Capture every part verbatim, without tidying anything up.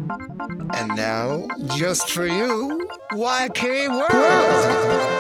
And now, just for you, Y K World!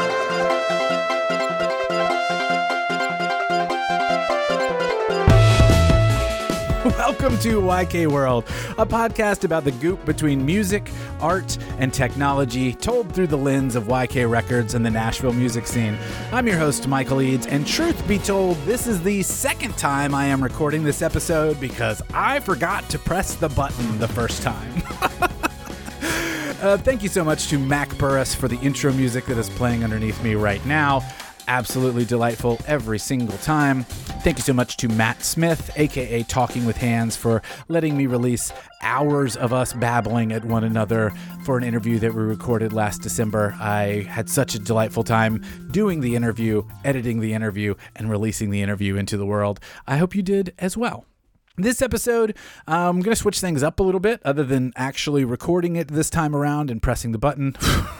Welcome to Y K World, a podcast about the goop between music, art, and technology, told through the lens of Y K Records and the Nashville music scene. I'm your host, Michael Eads, and truth be told, this is the second time I am recording this episode because I forgot to press the button the first time. uh, thank you so much to Mac Burris for the intro music that is playing underneath me right now. Absolutely delightful every single time. Thank you so much to Matt Smith, aka Talking with Hands, for letting me release hours of us babbling at one another for an interview that we recorded last December. I had such a delightful time doing the interview, editing the interview, and releasing the interview into the world. I hope you did as well. This episode, I'm going to switch things up a little bit, other than actually recording it this time around and pressing the button.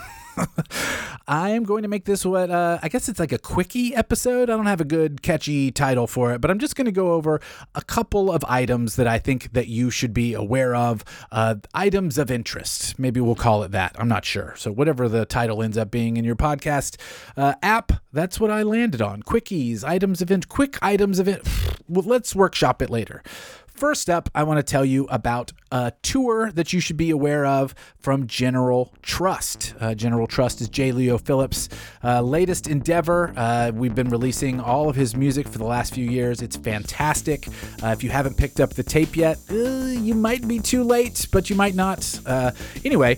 I am going to make this what, uh, I guess it's like a quickie episode. I don't have a good catchy title for it, but I'm just going to go over a couple of items that I think that you should be aware of, uh, items of interest. Maybe we'll call it that. I'm not sure. So whatever the title ends up being in your podcast uh, app, that's what I landed on. Quickies, items of interest, quick items of it. Well, let's workshop it later. First up, I want to tell you about a tour that you should be aware of from General Trust. Uh, General Trust is J. Leo Phillips' uh, latest endeavor. Uh, we've been releasing all of his music for the last few years. It's fantastic. Uh, if you haven't picked up the tape yet, uh, you might be too late, but you might not. Uh, anyway,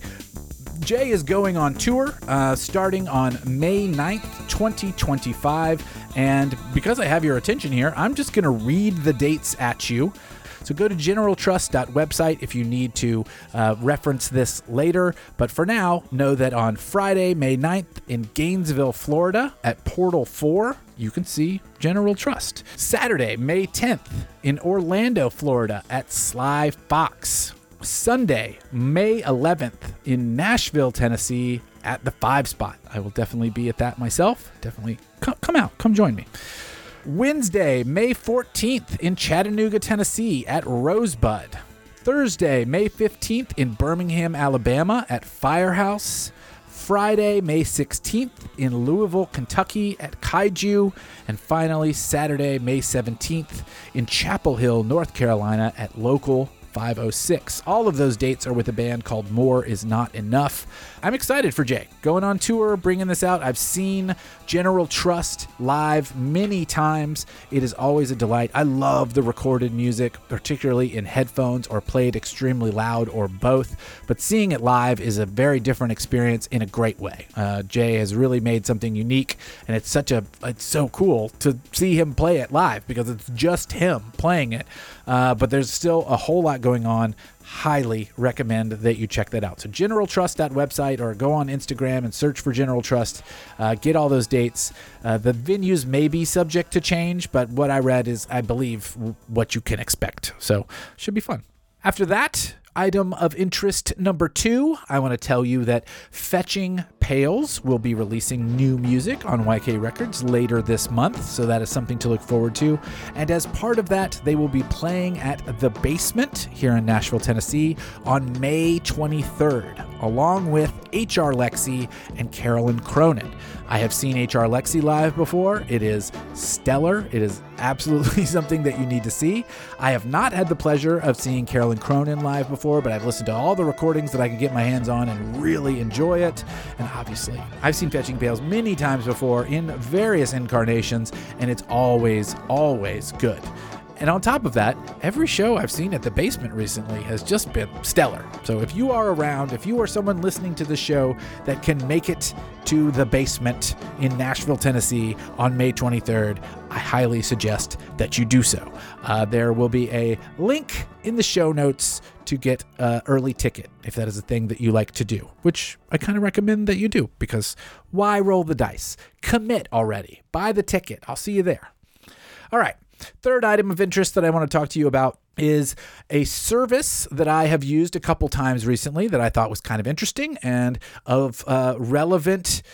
Jay is going on tour uh, starting on May ninth, twenty twenty-five. And because I have your attention here, I'm just going to read the dates at you. So go to general trust dot website if you need to uh, reference this later. But for now, know that on Friday, May ninth in Gainesville, Florida at Portal four, you can see General Trust. Saturday, May tenth in Orlando, Florida at Sly Fox. Sunday, May eleventh in Nashville, Tennessee at the Five Spot. I will definitely be at that myself. Definitely come, come out, come join me. Wednesday, May fourteenth in Chattanooga, Tennessee at Rosebud. Thursday, May fifteenth in Birmingham, Alabama at Firehouse. Friday, May sixteenth in Louisville, Kentucky at Kaiju. And finally, Saturday, May seventeenth in Chapel Hill, North Carolina at Local five oh six. All of those dates are with a band called More Is Not Enough. I'm excited for Jay. Going on tour, bringing this out. I've seen General Trust live many times. It is always a delight. I love the recorded music, particularly in headphones or played extremely loud or both. But seeing it live is a very different experience in a great way. Uh, Jay has really made something unique, and it's such a, it's so cool to see him play it live because it's just him playing it. Uh, but there's still a whole lot going on. Highly recommend that you check that out. So general trust dot website or go on Instagram and search for General Trust. Uh, get all those dates. Uh, the venues may be subject to change, but what I read is, I believe, w- what you can expect. So should be fun. After that, item of interest number two, I want to tell you that Fetching Pales will be releasing new music on Y K Records later this month, so that is something to look forward to. And as part of that, they will be playing at The Basement here in Nashville, Tennessee on May twenty-third, along with H R Lexi and Carolyn Cronin. I have seen H R Lexi live before. It is stellar. It is absolutely something that you need to see. I have not had the pleasure of seeing Carolyn Cronin live before, but I've listened to all the recordings that I could get my hands on and really enjoy it. And obviously, I've seen Fetching Pales many times before in various incarnations, and it's always, always good. And on top of that, every show I've seen at The Basement recently has just been stellar. So if you are around, if you are someone listening to the show that can make it to The Basement in Nashville, Tennessee on May twenty-third, I highly suggest that you do so. Uh, there will be a link in the show notes to get an early ticket, if that is a thing that you like to do, which I kind of recommend that you do, because why roll the dice? Commit already. Buy the ticket. I'll see you there. All right. Third item of interest that I want to talk to you about is a service that I have used a couple times recently that I thought was kind of interesting and of uh, relevant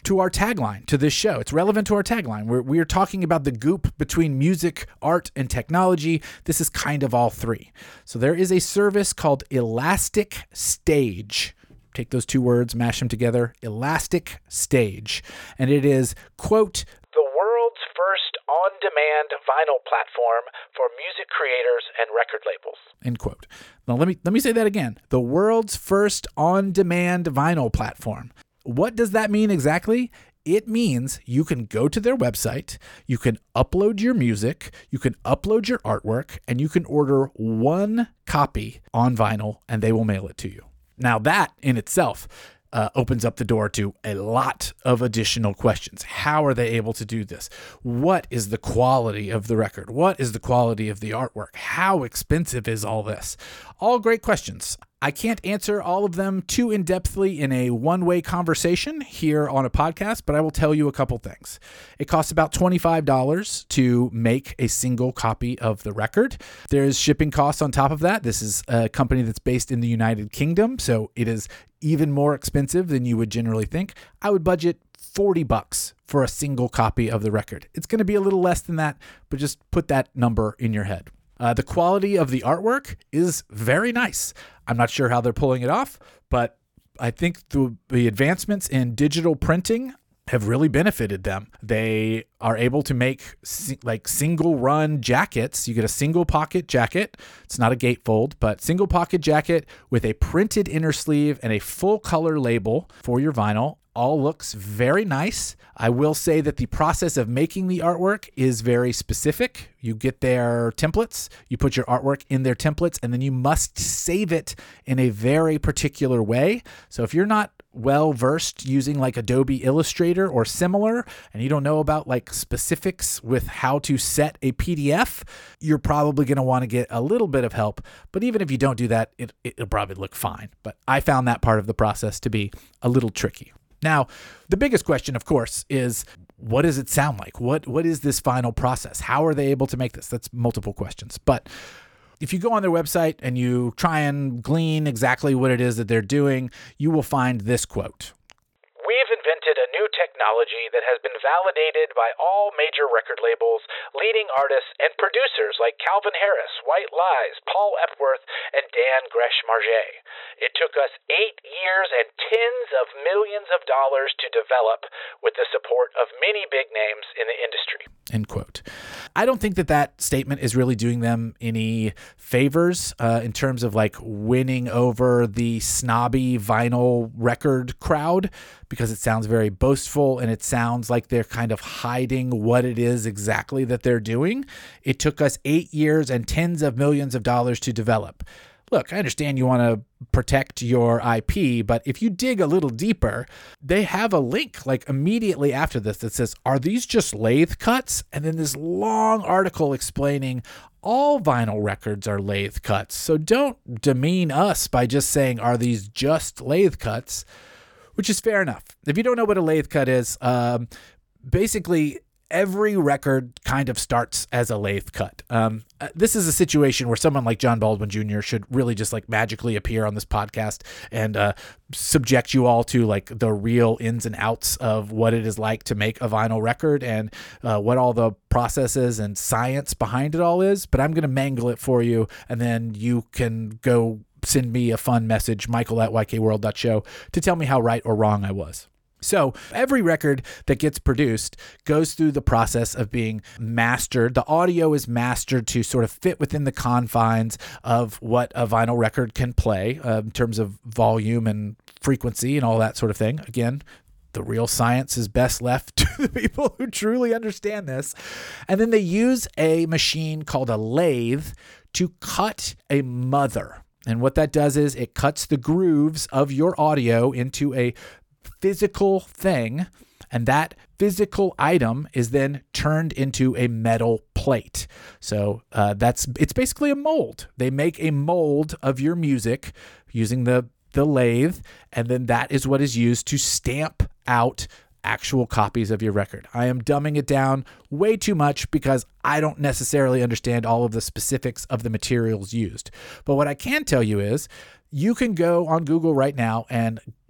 to our tagline, to this show. It's relevant to our tagline. We're, we're talking about the goop between music, art, and technology. This is kind of all three. So there is a service called Elastic Stage. Take those two words, mash them together, Elastic Stage. And it is, quote, the world's first on-demand vinyl platform for music creators and record labels. End quote. Now let me let me say that again. The world's first on-demand vinyl platform. What does that mean exactly? It means you can go to their website, you can upload your music, you can upload your artwork, and you can order one copy on vinyl, and they will mail it to you. Now that in itself uh, opens up the door to a lot of additional questions. How are they able to do this? What is the quality of the record? What is the quality of the artwork? How expensive is all this? All great questions. I can't answer all of them too in-depthly in a one-way conversation here on a podcast, but I will tell you a couple things. It costs about twenty-five dollars to make a single copy of the record. There's shipping costs on top of that. This is a company that's based in the United Kingdom, so it is even more expensive than you would generally think. I would budget forty bucks for a single copy of the record. It's going to be a little less than that, but just put that number in your head. Uh, the quality of the artwork is very nice. I'm not sure how they're pulling it off, but I think the, the advancements in digital printing have really benefited them. They are able to make si- like single run jackets. You get a single pocket jacket. It's not a gatefold, but single pocket jacket with a printed inner sleeve and a full color label for your vinyl. All looks very nice. I will say that the process of making the artwork is very specific. You get their templates, you put your artwork in their templates, and then you must save it in a very particular way. So if you're not well versed using like Adobe Illustrator or similar, and you don't know about like specifics with how to set a P D F, you're probably going to want to get a little bit of help. But even if you don't do that, it, it'll probably look fine. But I found that part of the process to be a little tricky. Now, the biggest question, of course, is what does it sound like? What What is this final process? How are they able to make this? That's multiple questions. But if you go on their website and you try and glean exactly what it is that they're doing, you will find this quote. We've invented a new technology that has been validated by all major record labels, leading artists, and producers like Calvin Harris, White Lies, Paul Epworth, and Dan Gresh-Marget. It took us eight years and tens of millions of dollars to develop with the support of many big names in the industry. End quote. I don't think that that statement is really doing them any favors uh, in terms of like winning over the snobby vinyl record crowd, because it sounds very boastful and it sounds like they're kind of hiding what it is exactly that they're doing. It took us eight years and tens of millions of dollars to develop. Look, I understand you want to protect your I P, but if you dig a little deeper, they have a link like immediately after this that says, are these just lathe cuts? And then this long article explaining all vinyl records are lathe cuts. So don't demean us by just saying, are these just lathe cuts? Which is fair enough. If you don't know what a lathe cut is, um, basically every record kind of starts as a lathe cut. Um, this is a situation where someone like John Baldwin Junior should really just like magically appear on this podcast and uh, subject you all to like the real ins and outs of what it is like to make a vinyl record and uh, what all the processes and science behind it all is. But I'm going to mangle it for you, and then you can go send me a fun message, Michael at y k world dot show, to tell me how right or wrong I was. So every record that gets produced goes through the process of being mastered. The audio is mastered to sort of fit within the confines of what a vinyl record can play uh, in terms of volume and frequency and all that sort of thing. Again, the real science is best left to the people who truly understand this. And then they use a machine called a lathe to cut a mother. And what that does is it cuts the grooves of your audio into a physical thing, and that physical item is then turned into a metal plate. So uh, that's it's basically a mold. They make a mold of your music using the the lathe, and then that is what is used to stamp out actual copies of your record. I am dumbing it down way too much because I don't necessarily understand all of the specifics of the materials used. But what I can tell you is you can go on Google right now and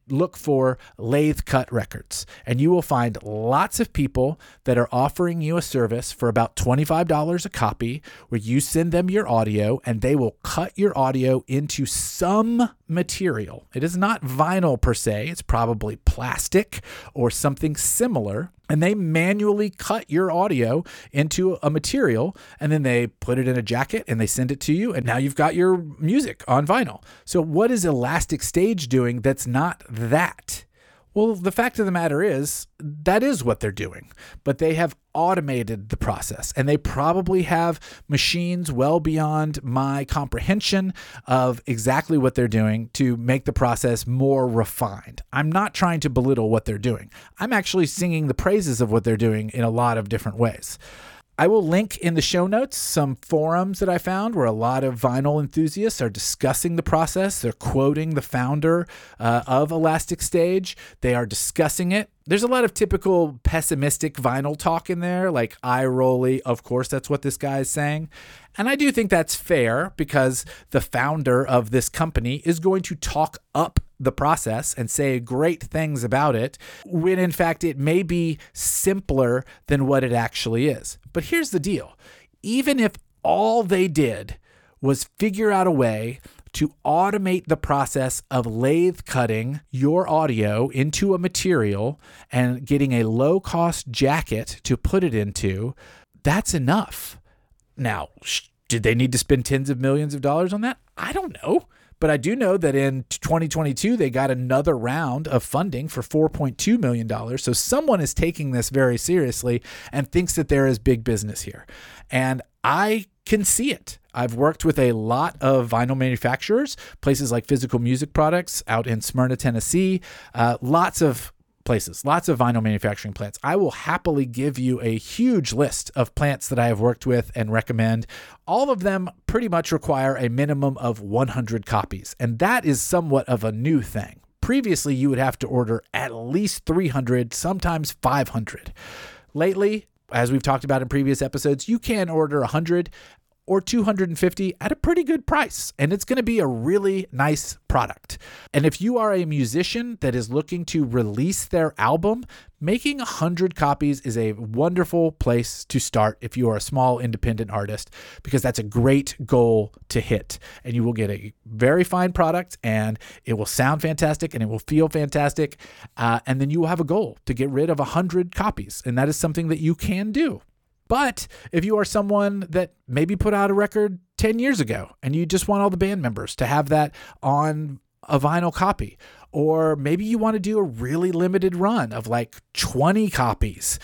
look for lathe cut records, and you will find lots of people that are offering you a service for about twenty-five dollars a copy, where you send them your audio and they will cut your audio into some material. It is not vinyl per se. It's probably plastic or something similar. And they manually cut your audio into a material, and then they put it in a jacket and they send it to you. And now you've got your music on vinyl. So what is Elastic Stage doing that's not that? Well, the fact of the matter is, that is what they're doing, but they have automated the process, and they probably have machines well beyond my comprehension of exactly what they're doing to make the process more refined. I'm not trying to belittle what they're doing. I'm actually singing the praises of what they're doing in a lot of different ways. I will link in the show notes some forums that I found where a lot of vinyl enthusiasts are discussing the process. They're quoting the founder uh, of Elastic Stage. They are discussing it. There's a lot of typical pessimistic vinyl talk in there, like eye rolly. Of course, that's what this guy is saying. And I do think that's fair, because the founder of this company is going to talk up the process and say great things about it, when in fact it may be simpler than what it actually is. But here's the deal. Even if all they did was figure out a way to automate the process of lathe cutting your audio into a material and getting a low-cost jacket to put it into, that's enough. Now, did they need to spend tens of millions of dollars on that? I don't know. But I do know that in twenty twenty-two, they got another round of funding for four point two million dollars. So someone is taking this very seriously and thinks that there is big business here. And I can see it. I've worked with a lot of vinyl manufacturers, places like Physical Music Products out in Smyrna, Tennessee, uh, lots of places, lots of vinyl manufacturing plants. I will happily give you a huge list of plants that I have worked with and recommend. All of them pretty much require a minimum of one hundred copies, and that is somewhat of a new thing. Previously, you would have to order at least three hundred, sometimes five hundred. Lately, as we've talked about in previous episodes, you can order one hundred or two hundred fifty at a pretty good price, and it's going to be a really nice product. And if you are a musician that is looking to release their album, making one hundred copies is a wonderful place to start if you are a small independent artist, because that's a great goal to hit. And you will get a very fine product, and it will sound fantastic, and it will feel fantastic. Uh, and then you will have a goal to get rid of one hundred copies, and that is something that you can do. But if you are someone that maybe put out a record ten years ago and you just want all the band members to have that on a vinyl copy, or maybe you want to do a really limited run of like twenty copies,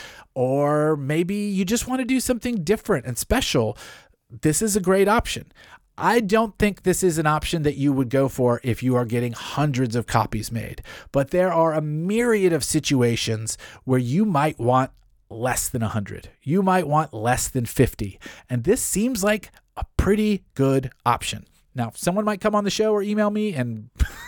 or maybe you just want to do something different and special, this is a great option. I don't think this is an option that you would go for if you are getting hundreds of copies made, but there are a myriad of situations where you might want less than one hundred. You might want less than fifty. And this seems like a pretty good option. Now, someone might come on the show or email me and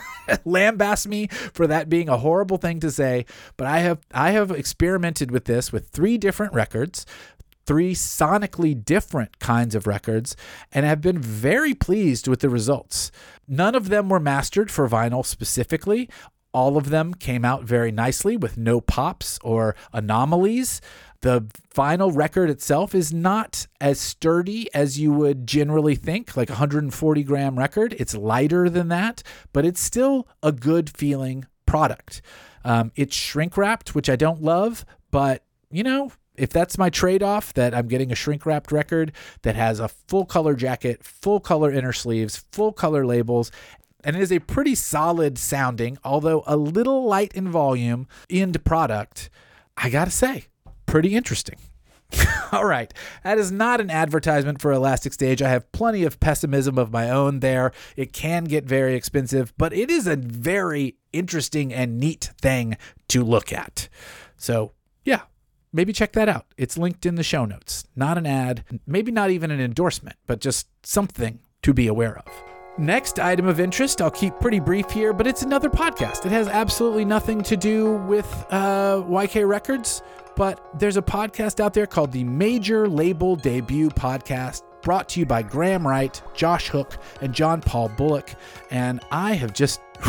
lambaste me for that being a horrible thing to say, but I have I have experimented with this with three different records, three sonically different kinds of records, and have been very pleased with the results. None of them were mastered for vinyl specifically. All of them came out very nicely with no pops or anomalies. The vinyl record itself is not as sturdy as you would generally think, like a one hundred forty gram record. It's lighter than that, but it's still a good feeling product. Um, it's shrink wrapped, which I don't love, but you know, if that's my trade-off, that I'm getting a shrink-wrapped record that has a full-color jacket, full-color inner sleeves, full-color labels, and it is a pretty solid sounding, although a little light in volume, end product, I gotta say, pretty interesting. All right, that is not an advertisement for Elastic Stage. I have plenty of pessimism of my own there. It can get very expensive, but it is a very interesting and neat thing to look at. So, yeah. Maybe check that out. It's linked in the show notes. Not an ad, maybe not even an endorsement, but just something to be aware of. Next item of interest, I'll keep pretty brief here, but it's another podcast. It has absolutely nothing to do with uh, Y K Records, but there's a podcast out there called the Major Label Debut Podcast, brought to you by Graham Wright, Josh Hook, and John Paul Bullock. And I have just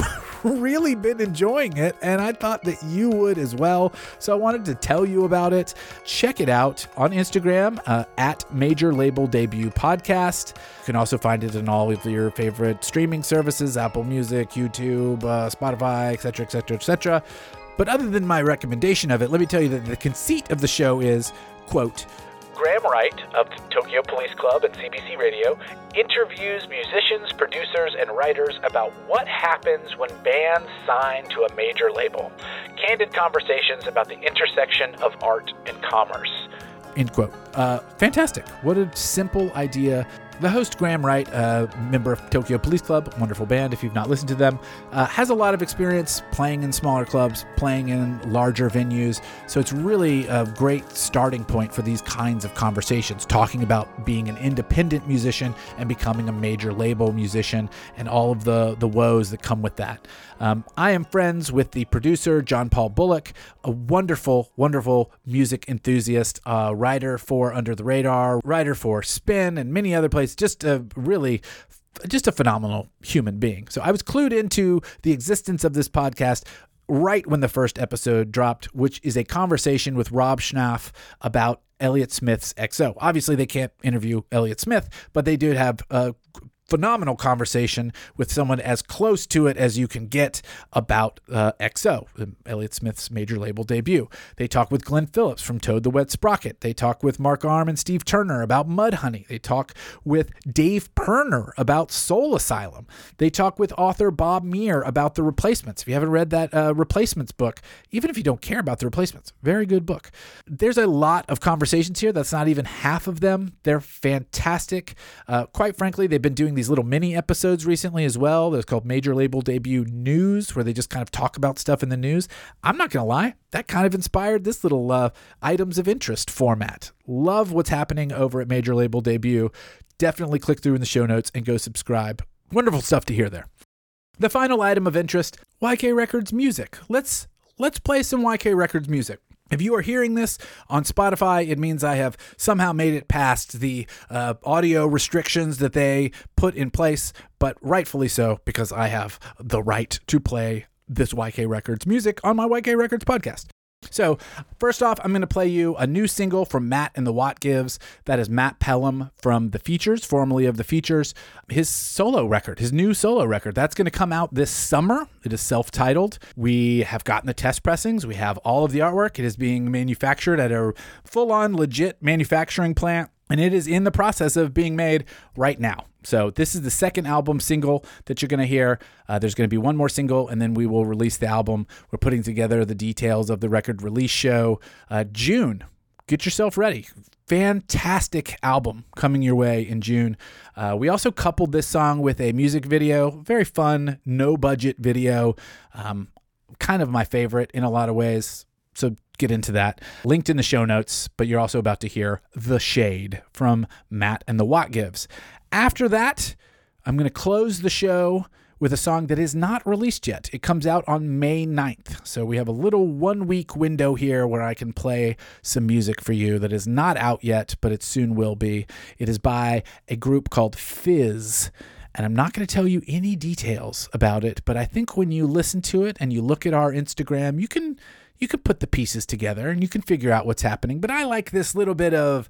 really been enjoying it, and I thought that you would as well. So I wanted to tell you about it. Check it out on Instagram uh, at Major Label Debut Podcast. You can also find it in all of your favorite streaming services, Apple Music, YouTube, uh, Spotify, et cetera, et cetera, et cetera. But other than my recommendation of it, let me tell you that the conceit of the show is, quote, Graham Wright of the Tokyo Police Club and C B C Radio interviews musicians, producers, and writers about what happens when bands sign to a major label. Candid conversations about the intersection of art and commerce. End quote. Uh, fantastic. What a simple idea. The host, Graham Wright, a member of Tokyo Police Club, wonderful band if you've not listened to them, uh, has a lot of experience playing in smaller clubs, playing in larger venues. So it's really a great starting point for these kinds of conversations, talking about being an independent musician and becoming a major label musician and all of the, the woes that come with that. Um, I am friends with the producer, John Paul Bullock, a wonderful, wonderful music enthusiast, uh, writer for Under the Radar, writer for Spin and many other places. Just a really, just a phenomenal human being. So I was clued into the existence of this podcast right when the first episode dropped, which is a conversation with Rob Schnapf about Elliott Smith's X O. Obviously, they can't interview Elliott Smith, but they did have a phenomenal conversation with someone as close to it as you can get about uh, X O, Elliott Smith's major label debut. They talk with Glenn Phillips from Toad the Wet Sprocket. They talk with Mark Arm and Steve Turner about Mudhoney. They talk with Dave Pirner about Soul Asylum. They talk with author Bob Meir about The Replacements. If you haven't read that uh, Replacements book, even if you don't care about The Replacements, very good book. There's a lot of conversations here. That's not even half of them. They're fantastic. Uh, quite frankly, they've been doing these little mini episodes recently as well. There's called Major Label Debut News, where they just kind of talk about stuff in the news. I'm not going to lie, that kind of inspired this little uh, items of interest format. Love what's happening over at Major Label Debut. Definitely click through in the show notes and go subscribe. Wonderful stuff to hear there. The final item of interest, Y K Records music. Let's let's play some Y K Records music. If you are hearing this on Spotify, it means I have somehow made it past the uh, audio restrictions that they put in place, but rightfully so, because I have the right to play this Y K Records music on my Y K Records podcast. So first off, I'm going to play you a new single from Matt and the Watt Gives. That is Matt Pelham from The Features, formerly of The Features. His solo record, his new solo record, that's going to come out this summer. It is self-titled. We have gotten the test pressings. We have all of the artwork. It is being manufactured at a full-on legit manufacturing plant, and it is in the process of being made right now. So this is the second album single that you're going to hear. Uh, there's going to be one more single, and then we will release the album. We're putting together the details of the record release show. Uh, June, get yourself ready. Fantastic album coming your way in June. Uh, we also coupled this song with a music video. Very fun, no-budget video. Um, kind of my favorite in a lot of ways. So get into that. Linked in the show notes, but you're also about to hear The Shade from Matt and the Watt Gives. After that, I'm going to close the show with a song that is not released yet. It comes out on May ninth. So we have a little one-week window here where I can play some music for you that is not out yet, but it soon will be. It is by a group called Fizz. And I'm not going to tell you any details about it, but I think when you listen to it and you look at our Instagram, you can you can put the pieces together and you can figure out what's happening. But I like this little bit of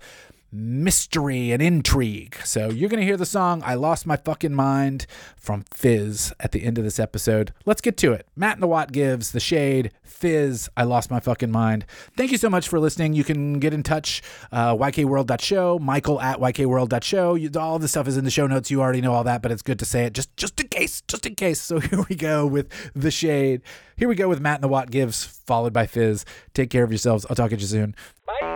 mystery and intrigue. So you're going to hear the song I Lost My Fucking Mind from Fizz at the end of this episode. Let's get to it. Matt and the Watt Gives, The Shade, Fizz, I Lost My Fucking Mind. Thank you so much for listening. You can get in touch, uh, y k world dot show, Michael at y k world dot show. You, all this stuff is in the show notes. You already know all that, but it's good to say it just, just in case, just in case. So here we go with The Shade. Here we go with Matt and the Watt Gives, followed by Fizz. Take care of yourselves. I'll talk to you soon. Bye.